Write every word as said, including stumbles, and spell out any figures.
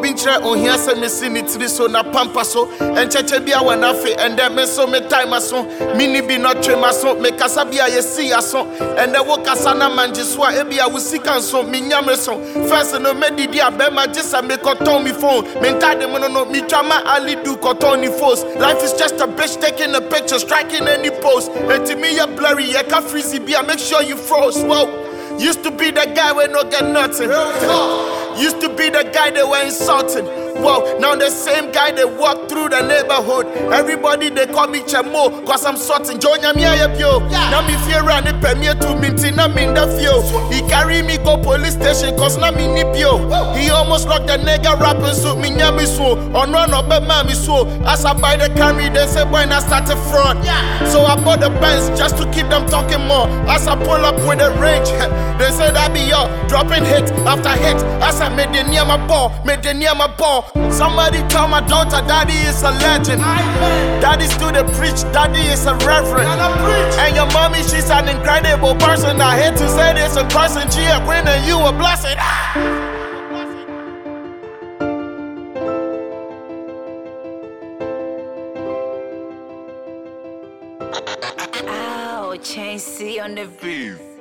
Obintre on here say me see it three so na pampa so and cheche bia wana fe and then me so me time so mini be not trema so me kasa bia ye see aso and then wo kasa na manjiswa e bia wo sika so me nyame so first no me didi abema just me koton me phone me ntade me no no me drama ali do koton ni force life is just a bitch taking a picture striking any post and to me you blurry you can freezy bia make sure you froze. Whoa, used to be the guy where no get nothing. Used to be the guy that were insulting. Whoa, now the same guy that walk through the neighborhood. Everybody they call me Chemo, cause I'm sorting. Jonya me a yo. Now me fear and it pay me to minty, na min the fio. He carry me go police station, cause na me nip yo. He almost locked the nigga rapping so me nyami so. On run up a mammy so. As I buy the Camry, they say when I start to fraud. So I bought the Benz just to keep them talking more. As I pull up with the range, they say that be yo. Dropping hit after hit. As I made the near my ball, made the near my ball. Somebody tell my daughter daddy is a legend. Daddy stood to preach, daddy is a reverend. And your mommy, she's an incredible person. I hate to say this in person, she a queen and you a blessing. Ow, Chain C on the beat.